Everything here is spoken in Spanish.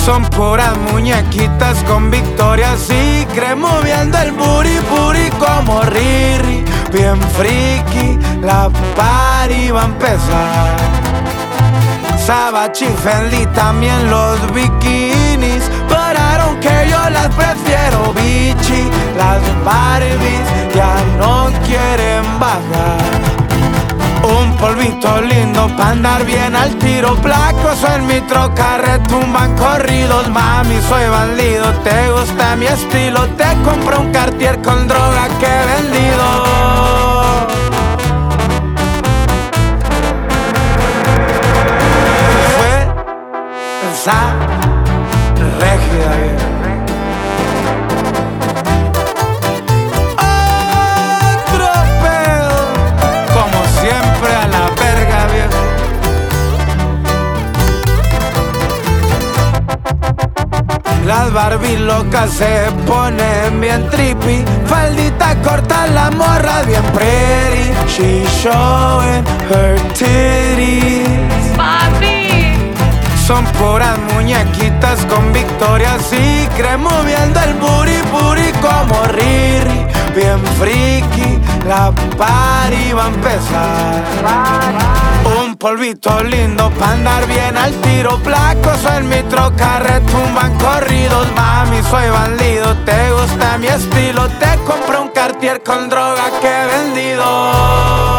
Son puras muñequitas con victorias y creen moviendo el booty booty como Riri. Bien friki, la party va a empezar. Savage y Fendi, también los bikinis, pararon que yo las prefiero bichi. Las Barbies ya no quieren bajar. Un polvito lindo pa' andar bien al tiro. Placos en mi troca retumban corridos. Mami, soy bandido, te gusta mi estilo. Te compro un Cartier con droga que he vendido. Fue esa régida vieja. Las Barbie locas se ponen bien trippy. Faldita corta, la morra bien pretty. She showing her titties. ¡Papi! Son puras muñequitas con victorias y creen moviendo el booty booty como Riri. Bien friki, la party va a empezar. Un polvito lindo pa' andar bien al tiro. Placos en mi troca retumban corridos. Mami, soy bandido, te gusta mi estilo. Te compro un Cartier con droga que he vendido.